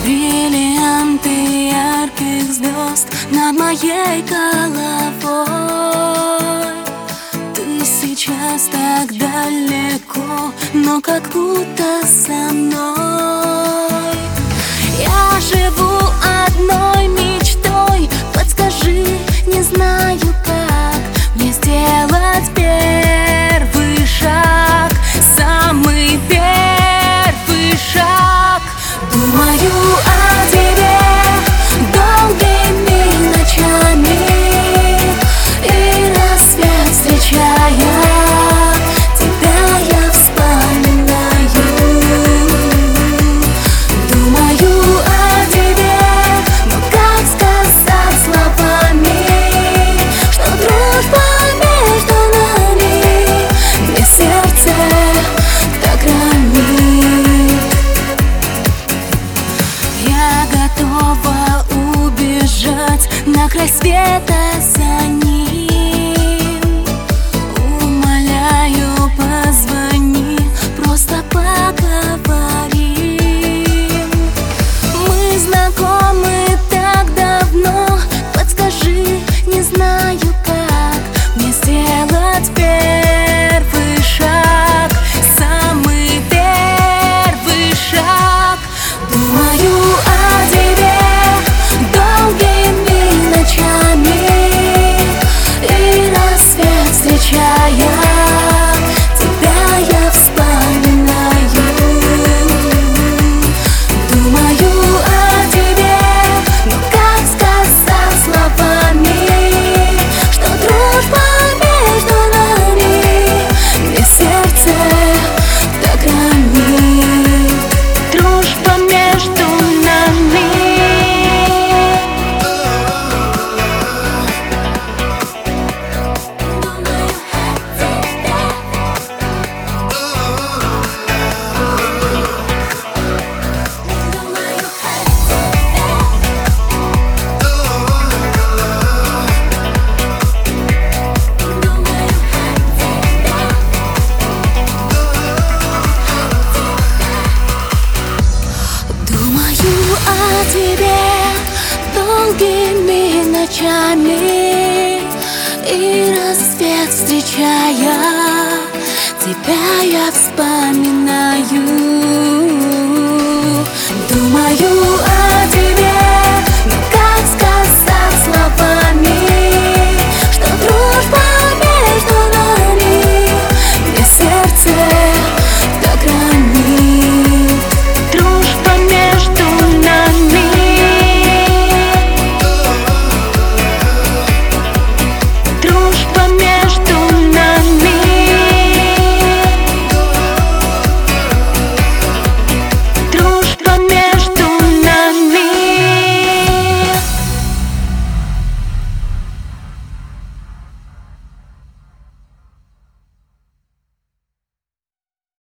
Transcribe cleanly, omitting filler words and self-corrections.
Бриллианты ярких звезд над моей головой. Ты сейчас так далеко, но как будто со мной. Я живу одной мечтой. Подскажи, не знаю как мне сделать первый шаг, самый первый шаг. Думаю о тебе долгими ночами, и рассвет встречая, тебя я вспоминаю. Думаю о тебе, но как сказать словами, что дружба между нами мне сердце так ранит. Я готова убежать на край света за ним. Умоляю, позвони, просто поговорим. Мы знакомы так давно. Подскажи, не знаю как мне сделать первый шаг, самый первый шаг. Думаю о тебе долгими ночами, и рассвет встречая, тебя я вспоминаю. Думаю о тебе, но как сказать словами, что дружба между нами мне сердце так ранит. Дружба между нами. О тебе долгими ночами, и рассвет встречая, тебя я вспоминаю.